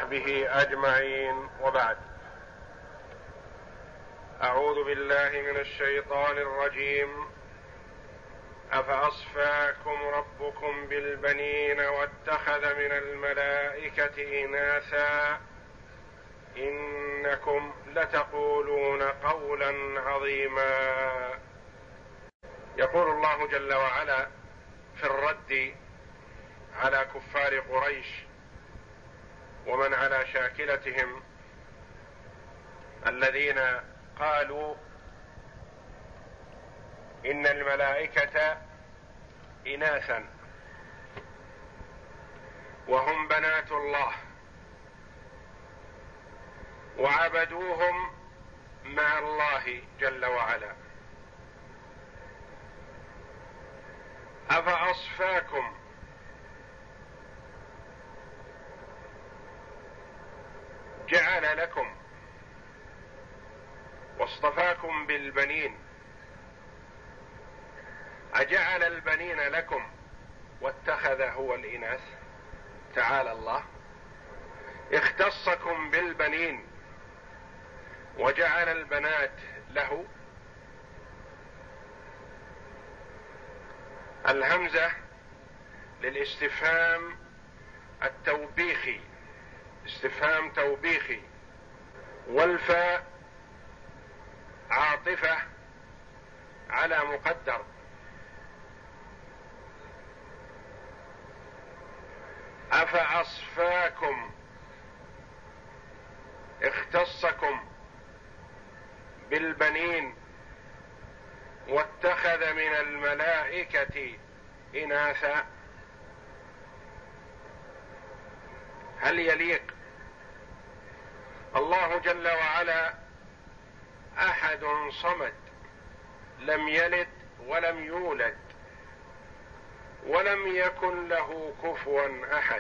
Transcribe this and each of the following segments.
وصحبه أجمعين، وبعد. أعوذ بالله من الشيطان الرجيم. أفأصفاكم ربكم بالبنين واتخذ من الملائكة إناثا إنكم لتقولون قولا عظيما. يقول الله جل وعلا في الرد على كفار قريش ومن على شاكلتهم الذين قالوا إن الملائكة إناثا وهم بنات الله وعبدوهم مع الله جل وعلا. أفأصفاكم جعل لكم واصطفاكم بالبنين، أجعل البنين لكم واتخذ هو الإناث؟ تعالى الله. اختصكم بالبنين وجعل البنات له. الهمزة للاستفهام التوبيخي، استفهام توبيخي، والفاء عاطفة على مقدر. أفأصفاكم اختصكم بالبنين واتخذ من الملائكة إناثا. هل يليق؟ الله جل وعلا أحد صمد، لم يلد ولم يولد ولم يكن له كفوا أحد،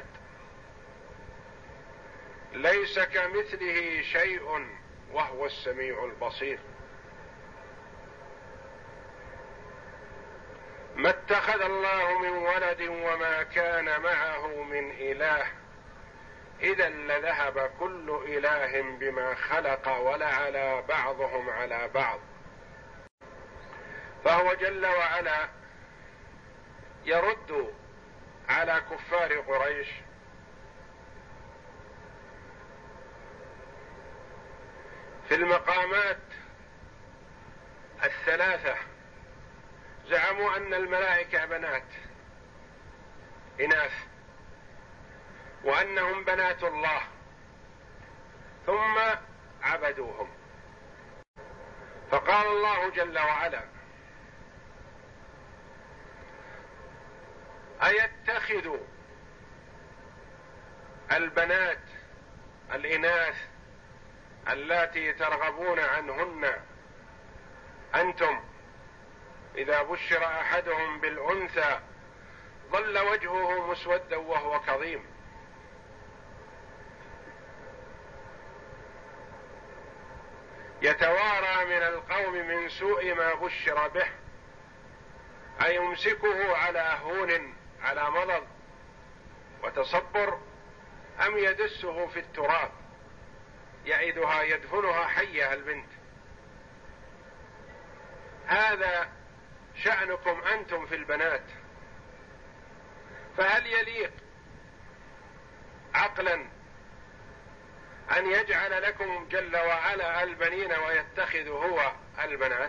ليس كمثله شيء وهو السميع البصير. ما اتخذ الله من ولد وما كان معه من إله، إذا لذهب كل إله بما خلق ولعلى بعضهم على بعض. فهو جل وعلا يرد على كفار قريش في المقامات الثلاثة. زعموا أن الملائكة بنات إناث وأنهم بنات الله، ثم عبدوهم. فقال الله جل وعلا: أيتخذ البنات الإناث اللاتي ترغبون عنهن أنتم إذا بشر أحدهم بالأنثى ظل وجهه مسودا وهو كظيم. يتوارى من القوم من سوء ما بشر به، أيمسكه على هون على مرض وتصبر أم يدسه في التراب يعيدها يدفنها حية البنت. هذا شأنكم أنتم في البنات. فهل يليق عقلا أن يجعل لكم جل وعلا البنين ويتخذ هو البنات؟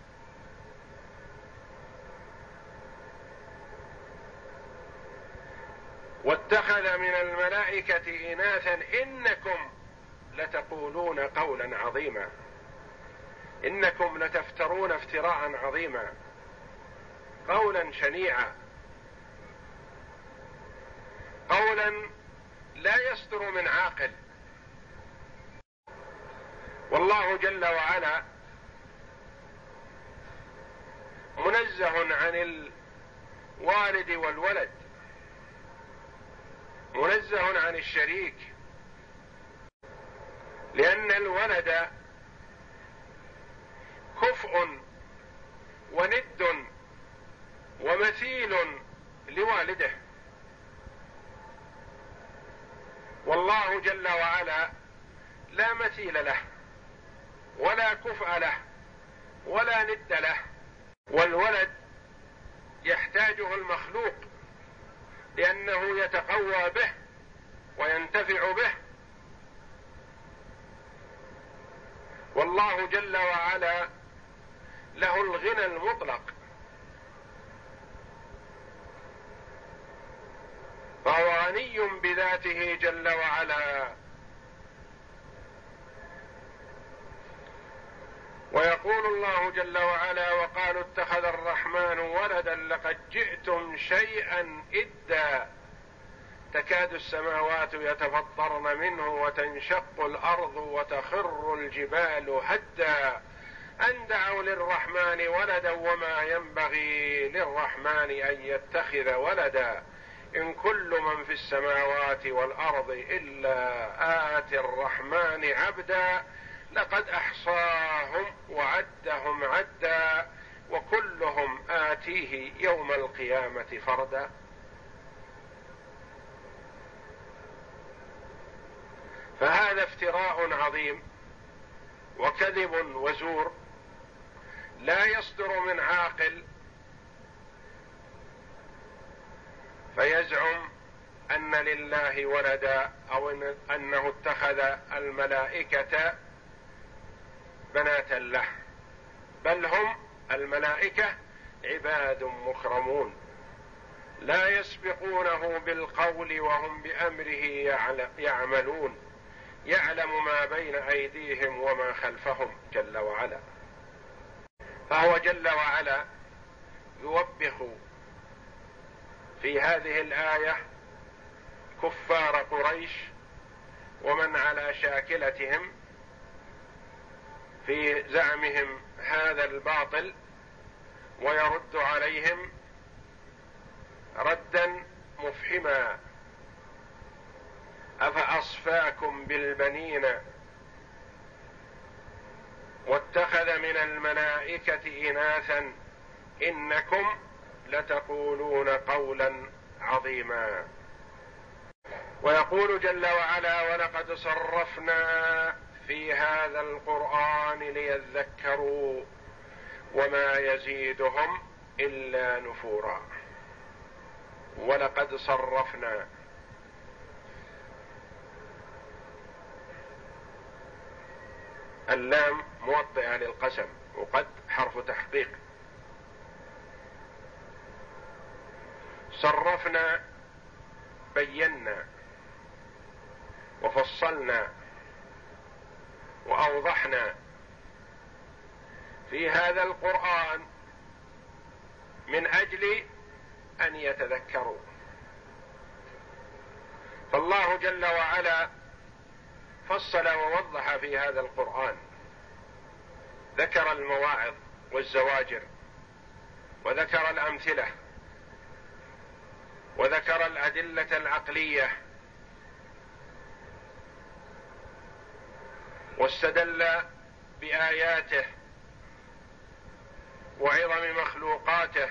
واتخذ من الملائكة إناثا إنكم لتقولون قولا عظيما. إنكم لتفترون افتراء عظيما، قولا شنيعا، قولا لا يصدر من عاقل. والله جل وعلا منزه عن الوالد والولد، منزه عن الشريك، لأن الولد كفء وند ومثيل لوالده، والله جل وعلا لا مثيل له ولا كفء له ولا ند له، والولد يحتاجه المخلوق لأنه يتقوى به وينتفع به، والله جل وعلا له الغنى المطلق، فهو غني بذاته جل وعلا. ويقول الله جل وعلا: وقالوا اتخذ الرحمن ولدا لقد جئتم شيئا إدا تكاد السماوات يتفطرن منه وتنشق الأرض وتخر الجبال هدا أن دعوا للرحمن ولدا وما ينبغي للرحمن أن يتخذ ولدا إن كل من في السماوات والأرض إلا آتي الرحمن عبدا لقد أحصاهم وعدهم عدا وكلهم آتيه يوم القيامة فردا. فهذا افتراء عظيم وكذب وزور لا يصدر من عاقل فيزعم أن لله ولدا أو أنه اتخذ الملائكة بناتا له، بل هم الملائكة عباد مكرمون لا يسبقونه بالقول وهم بأمره يعملون، يعلم ما بين أيديهم وما خلفهم جل وعلا. فهو جل وعلا يوبخ في هذه الآية كفار قريش ومن على شاكلتهم في زعمهم هذا الباطل، ويرد عليهم ردا مفحما: أفأصفاكم بالبنين واتخذ من الملائكة إناثا إنكم لتقولون قولا عظيما. ويقول جل وعلا: ولقد صرفنا في هذا القرآن ليذكروا وما يزيدهم إلا نفورا. ولقد صرفنا، اللام موطئة للقسم، وقد حرف تحقيق. صرفنا بينا وفصلنا وأوضحنا في هذا القرآن من أجل أن يتذكروا. فالله جل وعلا فصل ووضح في هذا القرآن، ذكر المواعظ والزواجر، وذكر الأمثلة، وذكر الأدلة العقلية، واستدل بآياته وعظم مخلوقاته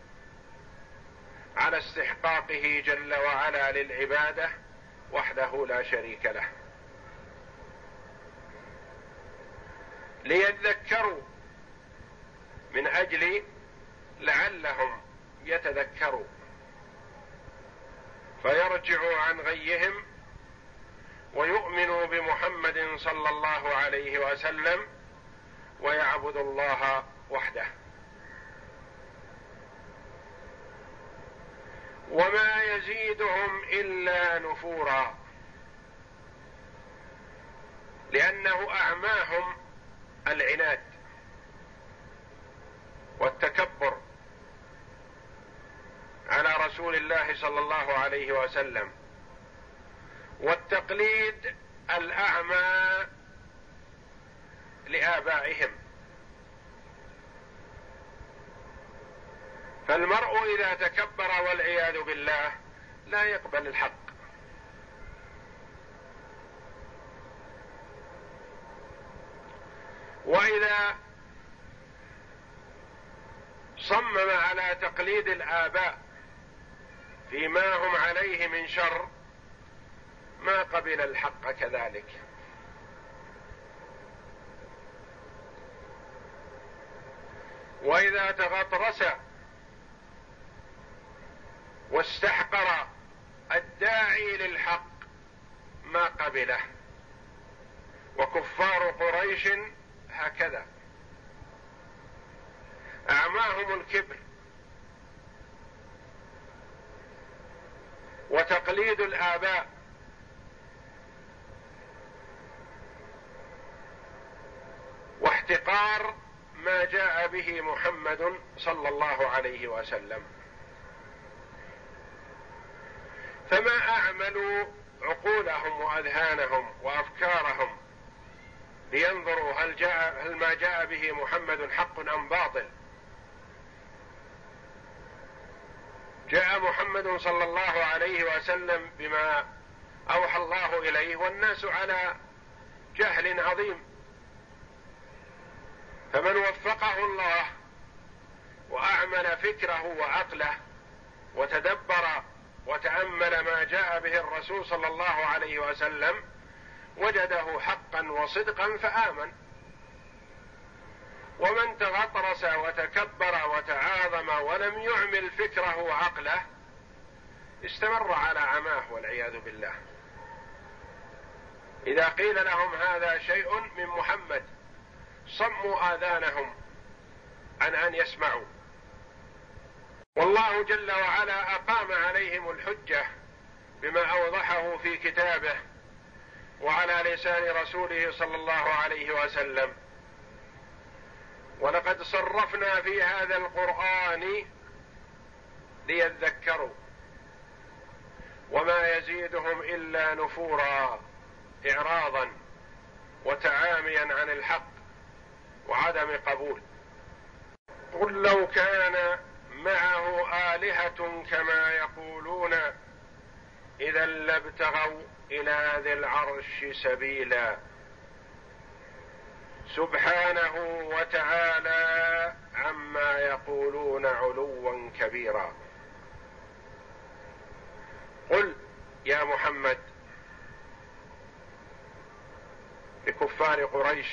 على استحقاقه جل وعلا للعبادة وحده لا شريك له، ليذكروا من أجل لعلهم يتذكروا فيرجعوا عن غيهم ويؤمنوا بمحمد صلى الله عليه وسلم ويعبدوا الله وحده. وما يزيدهم إلا نفورا، لأنه أعماهم العناد والتكبر على رسول الله صلى الله عليه وسلم، والتقليد الأعمى لآبائهم. فالمرء إذا تكبر والعياذ بالله لا يقبل الحق، وإذا صمم على تقليد الآباء فيما هم عليه من شر ما قبل الحق كذلك. وإذا تغطرس واستحقر الداعي للحق ما قبله. وكفار قريش هكذا، أعماهم الكبر وتقليد الآباء واحتقار ما جاء به محمد صلى الله عليه وسلم. فما أعملوا عقولهم وأذهانهم وأفكارهم لينظروا هل ما جاء به محمد حق أم باطل. جاء محمد صلى الله عليه وسلم بما أوحى الله إليه والناس على جهل عظيم، فمن وفقه الله وأعمل فكره وعقله وتدبر وتأمل ما جاء به الرسول صلى الله عليه وسلم وجده حقا وصدقا فآمن. ومن تغطرس وتكبر وتعاظم ولم يعمل فكره وعقله استمر على عماه والعياذ بالله. إذا قيل لهم هذا شيء من محمد صموا آذانهم عن أن يسمعوا. والله جل وعلا أقام عليهم الحجة بما أوضحه في كتابه وعلى لسان رسوله صلى الله عليه وسلم. ولقد صرفنا في هذا القرآن ليذكروا وما يزيدهم إلا نفورا، إعراضا وتعاميا عن الحق وعدم قبول. قل لو كان معه آلهة كما يقولون إذا لابتغوا إلى ذي العرش سبيلا سبحانه وتعالى عما يقولون علوا كبيرا. قل يا محمد لكفار قريش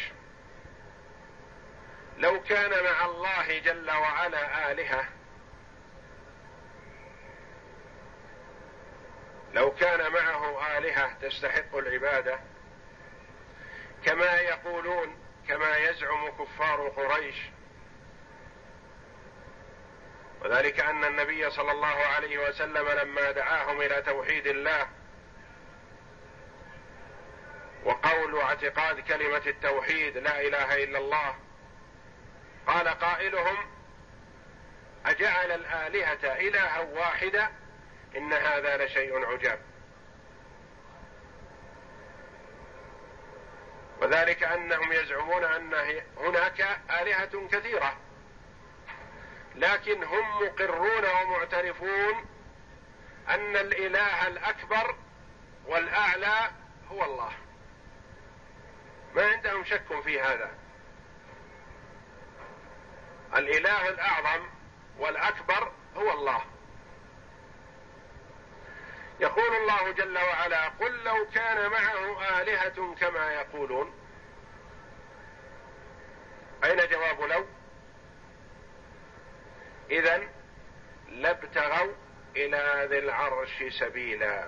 لو كان مع الله جل وعلا آلهة، لو كان معه آلهة تستحق العبادة كما يقولون، كما يزعم كفار قريش، وذلك أن النبي صلى الله عليه وسلم لما دعاهم إلى توحيد الله وقول واعتقاد كلمة التوحيد لا إله إلا الله، قال قائلهم أجعل الآلهة إلها واحدة إن هذا لشيء عجاب. وذلك أنهم يزعمون أن هناك آلهة كثيرة، لكن هم مقرون ومعترفون أن الإله الأكبر والأعلى هو الله، ما عندهم شك في هذا. الإله الأعظم والأكبر هو الله. يقول الله جل وعلا قل لو كان معه آلهة كما يقولون. أين جواب لو؟ إذن لابتغوا إلى ذي العرش سبيلا.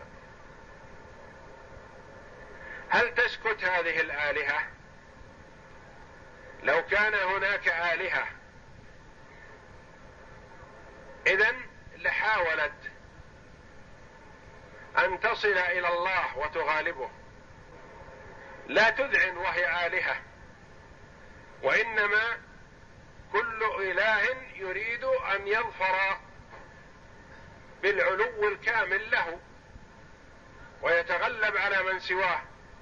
هل تسكت هذه الآلهة؟ لو كان هناك آلهة إذن لحاولت أن تصل إلى الله وتغالبه، لا تذعن وهي آلهة، وإنما كل إله يريد أن يظفر بالعلو الكامل له ويتغلب على من سواه.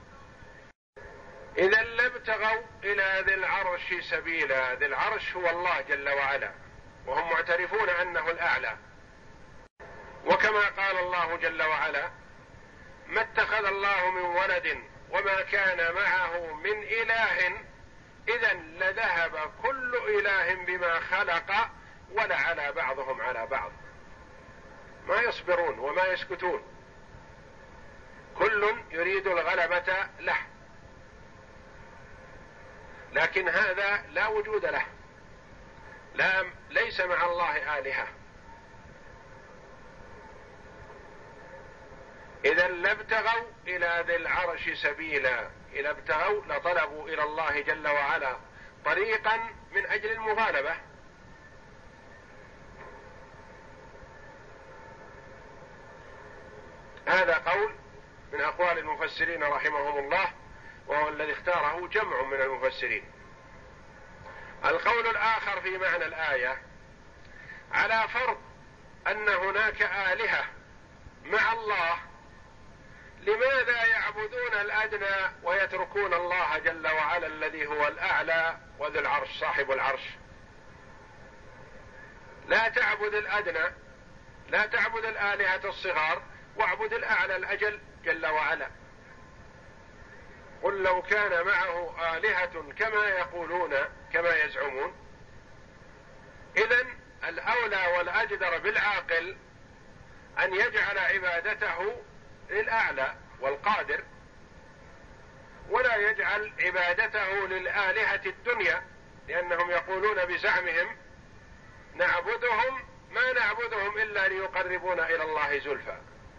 إذا لابتغوا إلى ذي العرش سبيلا. ذي العرش هو الله جل وعلا، وهم معترفون أنه الأعلى. وكما قال الله جل وعلا ما اتخذ الله من ولد وما كان معه من إله إذا لذهب كل إله بما خلق ولعلى بعضهم على بعض. ما يصبرون وما يسكتون. كل يريد الغلبة له، لكن هذا لا وجود له، ليس مع الله آلهة. إذا لابتغوا إلى ذي العرش سبيلا، إذا ابتغوا لطلبوا إلى الله جل وعلا طريقا من أجل المغالبة. هذا قول من أقوال المفسرين رحمهم الله، وهو الذي اختاره جمع من المفسرين. القول الآخر في معنى الآية: على فرض أن هناك آلهة مع الله، لماذا يعبدون الأدنى ويتركون الله جل وعلا الذي هو الأعلى وذو العرش صاحب العرش؟ لا تعبد الأدنى، لا تعبد الآلهة الصغار، واعبد الأعلى الأجل جل وعلا. قل لو كان معه آلهة كما يقولون كما يزعمون. إذن الأولى والأجدر بالعاقل أن يجعل عبادته للأعلى والقادر، ولا يجعل عبادته للآلهة الدنيا، لأنهم يقولون بزعمهم: نعبدهم ما نعبدهم إلا ليقربونا إلى الله زلفى.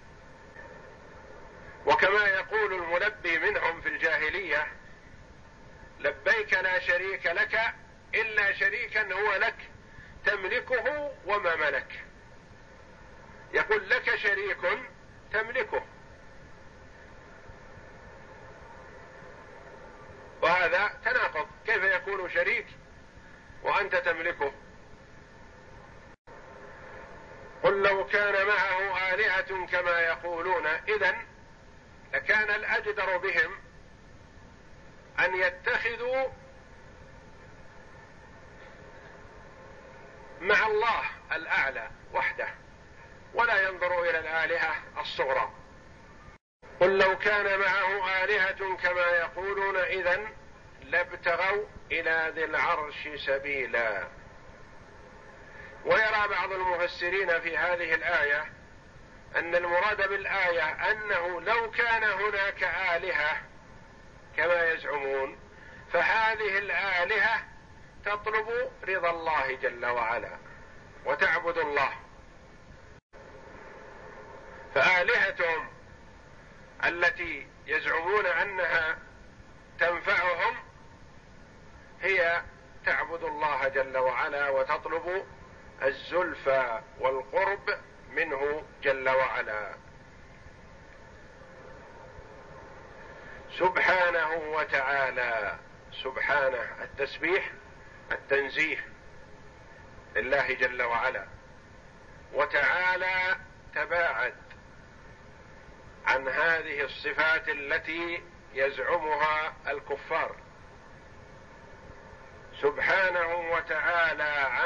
وكما يقول الملبي منهم في الجاهلية: لبيك لا شريك لك إلا شريكا هو لك تملكه وما ملك. يقول لك شريك تملكه، وهذا تناقض، كيف يكون شريك وأنت تملكه؟ قل لو كان معه آلهة كما يقولون، إذن لكان الأجدر بهم أن يتخذوا مع الله الأعلى وحده، ولا ينظروا إلى الآلهة الصغرى. قل لو كان معه آلهة كما يقولون إذن لابتغوا إلى ذي العرش سبيلا. ويرى بعض المفسرين في هذه الآية أن المراد بالآية أنه لو كان هناك آلهة كما يزعمون، فهذه الآلهة تطلب رضا الله جل وعلا وتعبد الله، فآلهتهم التي يزعمون أنها تنفعهم هي تعبد الله جل وعلا وتطلب الزلفى والقرب منه جل وعلا. سبحانه وتعالى، سبحانه التسبيح التنزيه لله جل وعلا، وتعالى تباعد عن هذه الصفات التي يزعمها الكفار. سبحانه وتعالى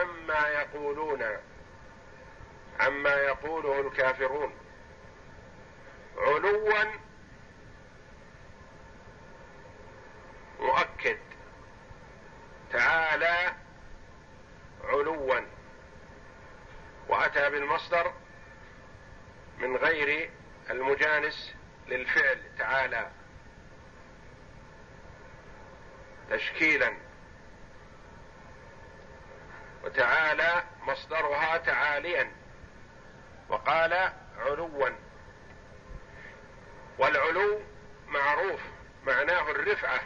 عما يقوله الكافرون علوا مؤكد، تعالى علوا، وأتى بالمصدر من غير المجانس للفعل تعالى تشكيلا، وتعالى مصدرها تعاليا، وقال علوا. والعلو معروف معناه الرفعة،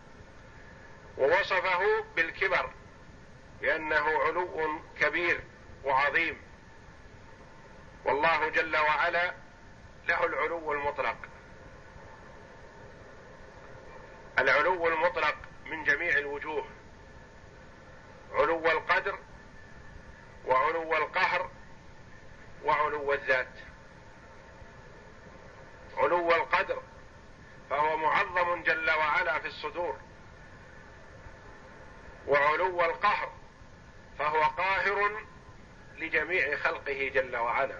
ووصفه بالكبر بأنه علو كبير وعظيم، والله جل وعلا له العلو المطلق. العلو المطلق من جميع الوجوه: علو القدر، وعلو القهر، وعلو الذات. علو القدر فهو معظم جل وعلا في الصدور، وعلو القهر فهو قاهر لجميع خلقه جل وعلا،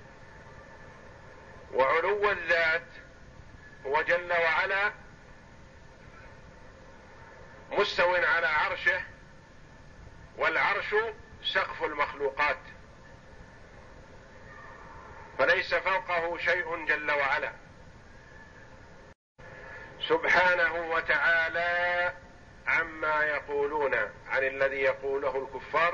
وعلو الذات هو جل وعلا مستو على عرشه، والعرش سقف المخلوقات، فليس فوقه شيء جل وعلا. سبحانه وتعالى عما يقولون عن الذي يقوله الكفار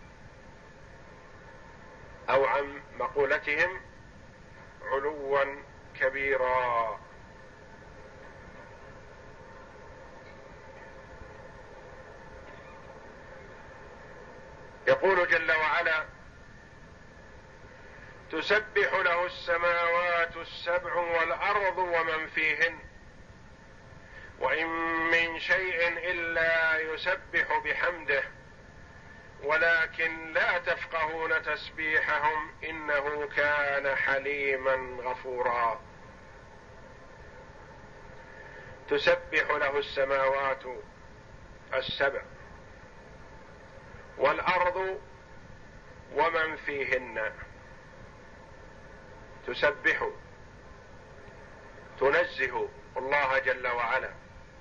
أو عن مقولتهم علوا كبيرا. يقول جل وعلا: تسبح له السماوات السبع والأرض ومن فيهن وإن من شيء إلا يسبح بحمده ولكن لا تفقهون تسبيحهم إنه كان حليما غفورا. تسبح له السماوات السبع والأرض ومن فيهن. تسبح، تنزه الله جل وعلا،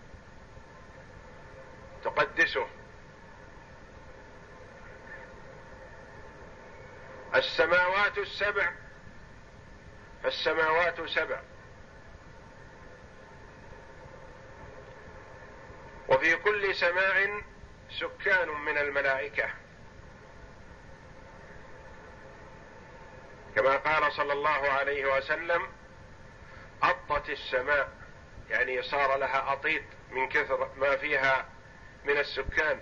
تقدسه. السماوات السبع، فالسماوات سبع، وفي كل سماء سكان من الملائكة، كما قال صلى الله عليه وسلم: أطت السماء، يعني صار لها أطيط من كثر ما فيها من السكان.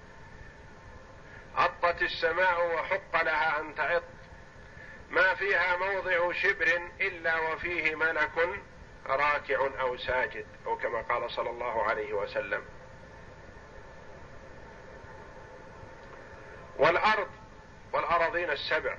أطت السماء وحق لها أن تعط، ما فيها موضع شبر إلا وفيه ملك راكع أو ساجد، أو كما قال صلى الله عليه وسلم. والأرض والأراضين السبع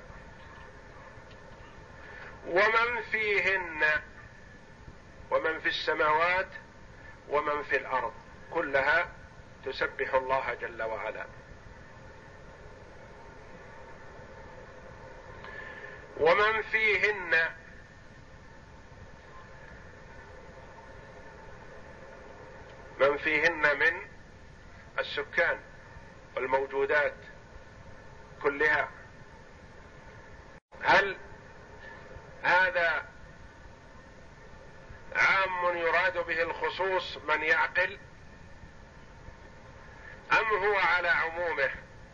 ومن فيهن، ومن في السماوات ومن في الأرض، كلها تسبح الله جل وعلا. ومن فيهن، من فيهن من السكان والموجودات كلها. هل هذا عام يراد به الخصوص من يعقل، أم هو على عمومه؟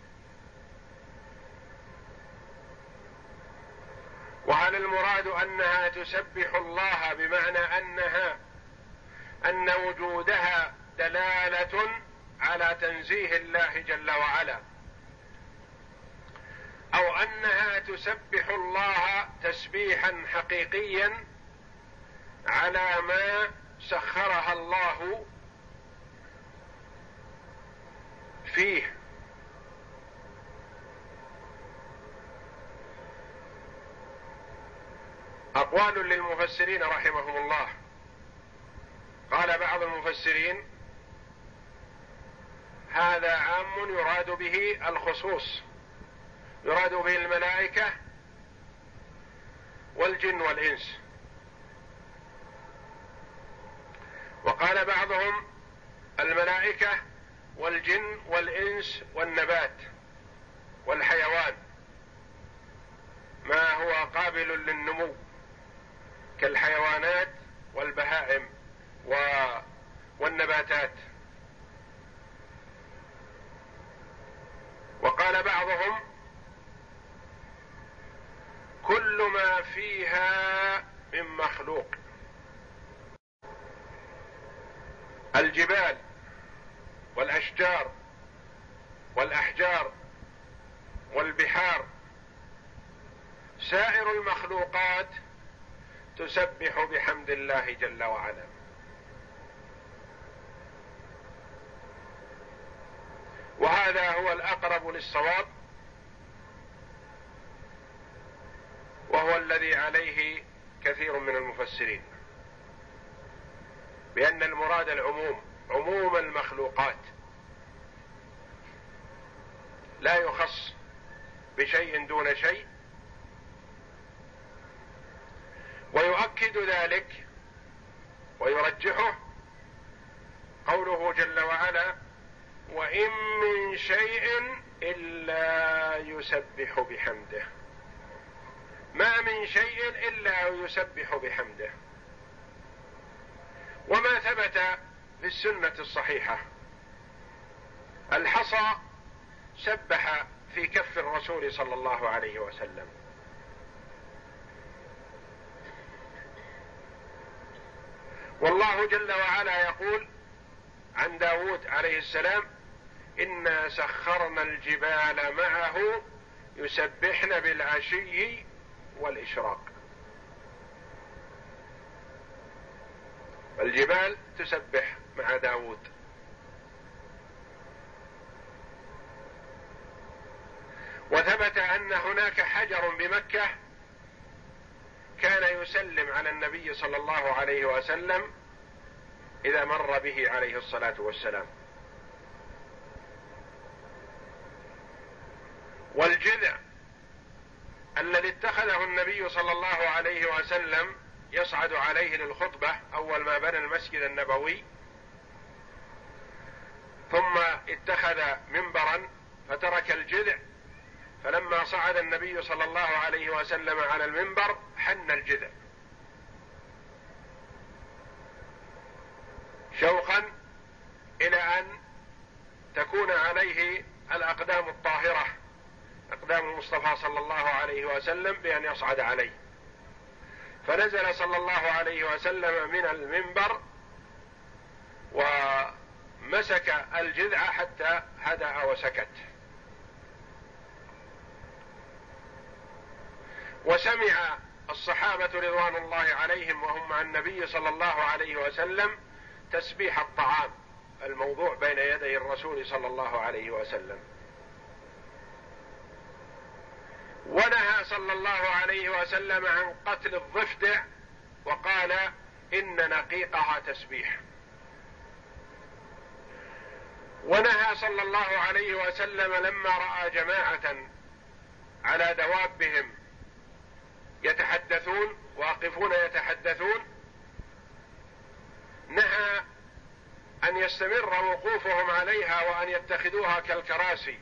وهل المراد أنها تسبح الله بمعنى أن وجودها دلالة على تنزيه الله جل وعلا، أو أنها تسبح الله تسبيحا حقيقيا على ما سخرها الله فيه؟ أقوال للمفسرين رحمهم الله. قال بعض المفسرين: هذا عام يراد به الخصوص، يراد به الملائكة والجن والإنس. وقال بعضهم: الملائكة والجن والإنس والنبات والحيوان، ما هو قابل للنمو كالحيوانات والبهائم والنباتات. وقال بعضهم: كل ما فيها من مخلوق، الجبال والأشجار والأحجار والبحار، سائر المخلوقات تسبح بحمد الله جل وعلا. وهذا هو الأقرب للصواب، وهو الذي عليه كثير من المفسرين، بأن المراد العموم، عموم المخلوقات، لا يخص بشيء دون شيء. ويؤكد ذلك ويرجحه قوله جل وعلا: وإن من شيء إلا يسبح بحمده. ما من شيء إلا يسبح بحمده. وما ثبت في السنة الصحيحة. الحصى سبح في كف الرسول صلى الله عليه وسلم. والله جل وعلا يقول عن داود عليه السلام: إنا سخرنا الجبال معه يسبحن بالعشي والإشراق. الجبال تسبح مع داود. وثبت أن هناك حجر بمكة كان يسلم على النبي صلى الله عليه وسلم إذا مر به عليه الصلاة والسلام. والجذع الذي اتخذه النبي صلى الله عليه وسلم يصعد عليه للخطبة أول ما بنى المسجد النبوي، ثم اتخذ منبرا فترك الجذع، فلما صعد النبي صلى الله عليه وسلم على المنبر حن الجذع شوقا إلى أن تكون عليه الأقدام الطاهرة، أقدام المصطفى صلى الله عليه وسلم، بأن يصعد عليه. فنزل صلى الله عليه وسلم من المنبر ومسك الجذع حتى هدأ وسكت. وسمع الصحابة رضوان الله عليهم وهم مع النبي صلى الله عليه وسلم تسبيح الطعام الموضوع بين يدي الرسول صلى الله عليه وسلم. ونهى صلى الله عليه وسلم عن قتل الضفدع وقال: إن نقيقها تسبيح. ونهى صلى الله عليه وسلم لما رأى جماعة على دوابهم يتحدثون واقفون يتحدثون، نهى أن يستمر وقوفهم عليها وأن يتخذوها كالكراسي،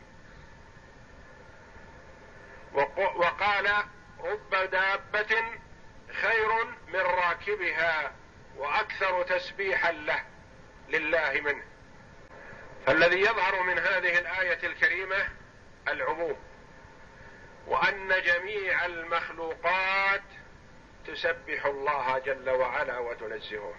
وقال: رب دابة خير من راكبها وأكثر تسبيحا لله منه. فالذي يظهر من هذه الآية الكريمة العموم، وأن جميع المخلوقات تسبح الله جل وعلا وتنزهه.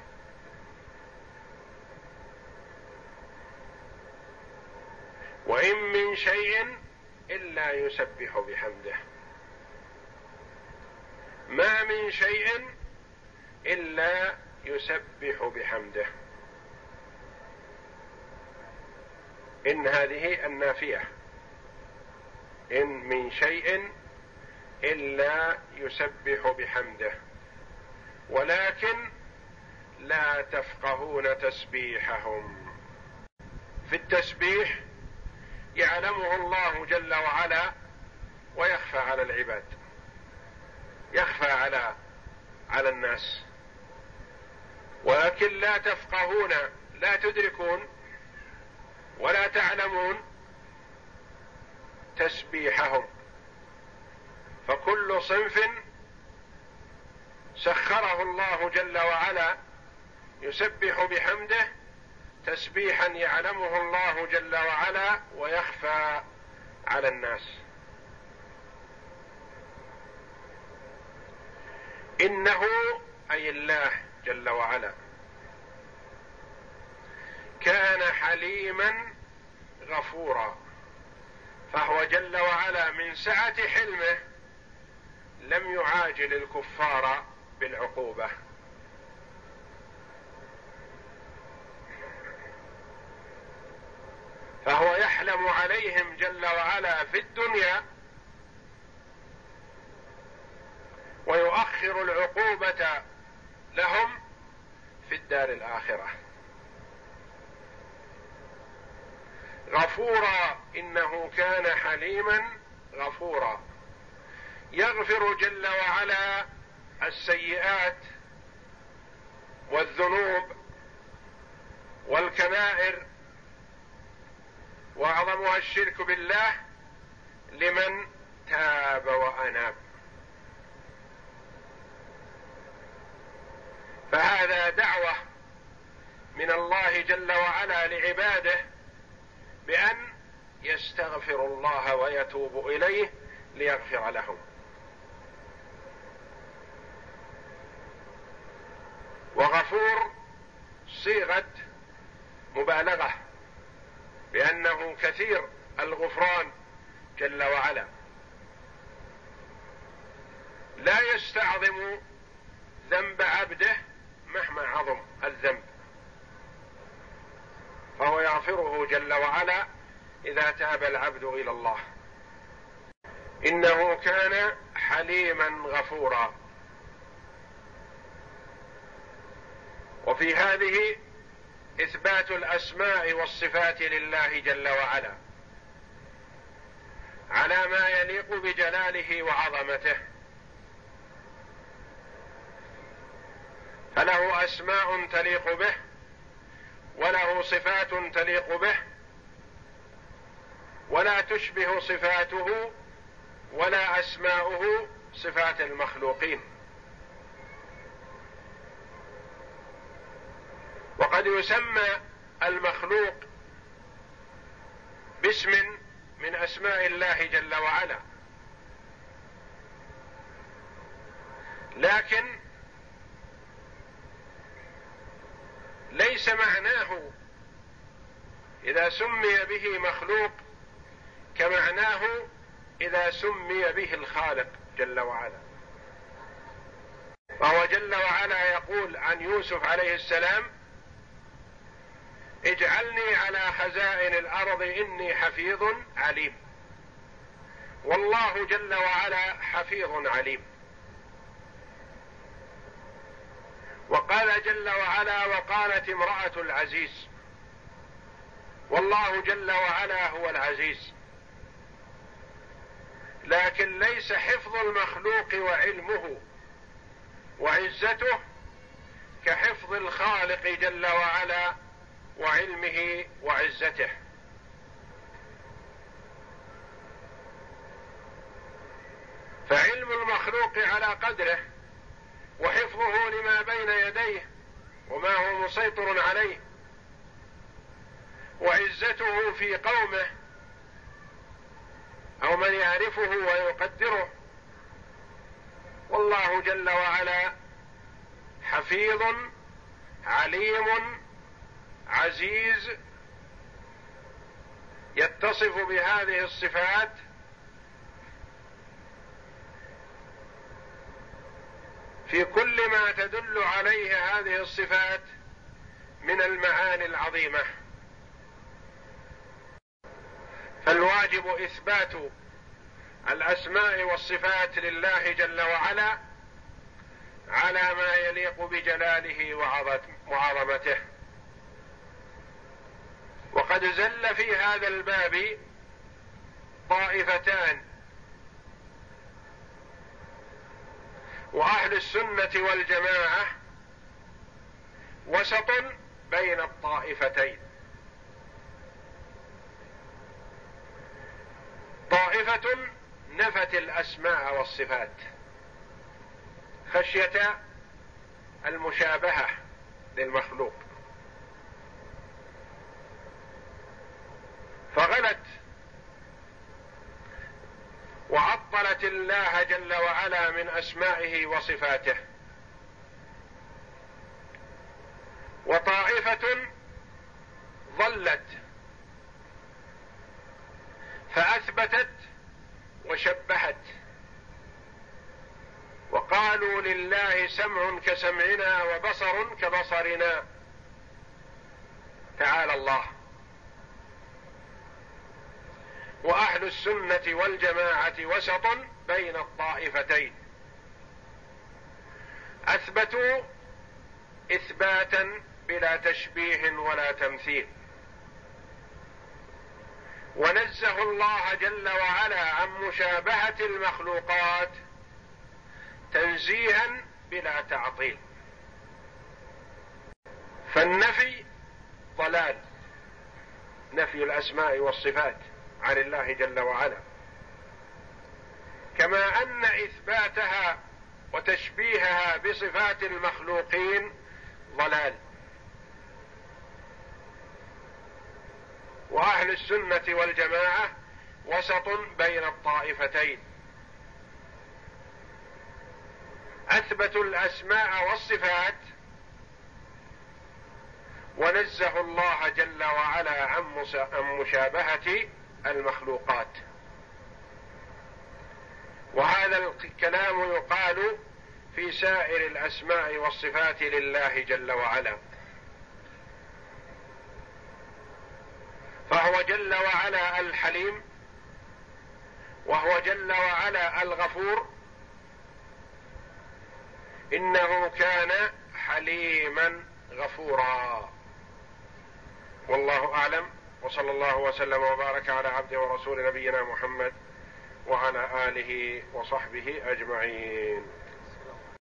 وإن من شيء إلا يسبح بحمده، ما من شيء إلا يسبح بحمده. إن هذه النافية، إن من شيء إلا يسبح بحمده ولكن لا تفقهون تسبيحهم. في التسبيح يعلمه الله جل وعلا ويخفى على العباد، يخفى على الناس، ولكن لا تفقهون، لا تدركون ولا تعلمون تسبيحهم. فكل صنف سخره الله جل وعلا يسبح بحمده تسبيحا يعلمه الله جل وعلا ويخفى على الناس. إنه أي الله جل وعلا كان حليما غفورا، فهو جل وعلا من سعة حلمه لم يعاجل الكفار بالعقوبة، فهو يحلم عليهم جل وعلا في الدنيا ويؤخر العقوبة لهم في الدار الآخرة. غفورا، إنه كان حليما غفورا، يغفر جل وعلا السيئات والذنوب والكبائر وأعظمها الشرك بالله لمن تاب وأناب. فهذا دعوة من الله جل وعلا لعباده بأن يستغفروا الله ويتوبوا إليه ليغفر لهم. وغفور صيغة مبالغة بأنه كثير الغفران جل وعلا، لا يستعظم ذنب عبده مهما عظم الذنب، فهو يغفره جل وعلا إذا تاب العبد إلى الله، إنه كان حليما غفورا. وفي هذه إثبات الأسماء والصفات لله جل وعلا على ما يليق بجلاله وعظمته، فله أسماء تليق به وله صفات تليق به، ولا تشبه صفاته ولا أسماؤه صفات المخلوقين. وقد يسمى المخلوق باسم من أسماء الله جل وعلا، لكن ليس معناه إذا سمي به مخلوق كمعناه إذا سمي به الخالق جل وعلا. وهو جل وعلا يقول عن يوسف عليه السلام: اجعلني على خزائن الأرض إني حفيظ عليم. والله جل وعلا حفيظ عليم. وقال جل وعلا: وقالت امرأة العزيز. والله جل وعلا هو العزيز، لكن ليس حفظ المخلوق وعلمه وعزته كحفظ الخالق جل وعلا وعلمه وعزته. فعلم المخلوق على قدره، وحفظه لما بين يديه وما هو مسيطر عليه، وعزته في قومه أو من يعرفه ويقدره. والله جل وعلا حفيظ عليم عزيز، يتصف بهذه الصفات في كل ما تدل عليه هذه الصفات من المعاني العظيمة. فالواجب إثبات الأسماء والصفات لله جل وعلا على ما يليق بجلاله وعظمته. وقد زل في هذا الباب طائفتان، وأهل السنة والجماعة وسط بين الطائفتين. طائفة نفت الأسماء والصفات خشية المشابهة للمخلوق، فغلت وعطلت الله جل وعلا من أسمائه وصفاته. وطائفة ظلت فأثبتت وشبهت، وقالوا لله سمع كسمعنا وبصر كبصرنا، تعالى الله. وأهل السنة والجماعة وسط بين الطائفتين، أثبتوا إثباتا بلا تشبيه ولا تمثيل، ونزهوا الله جل وعلا عن مشابهة المخلوقات تنزيها بلا تعطيل. فالنفي ضلال، نفي الأسماء والصفات عن الله جل وعلا، كما أن إثباتها وتشبيهها بصفات المخلوقين ضلال. أهل السنة والجماعة وسط بين الطائفتين، أثبتوا الأسماء والصفات ونزهوا الله جل وعلا عن مشابهة المخلوقات. وهذا الكلام يقال في سائر الأسماء والصفات لله جل وعلا، فهو جل وعلا الحليم، وهو جل وعلا الغفور، إنه كان حليما غفورا. والله أعلم، وصلى الله وسلم وبارك على عبده ورسول نبينا محمد وعلى آله وصحبه أجمعين.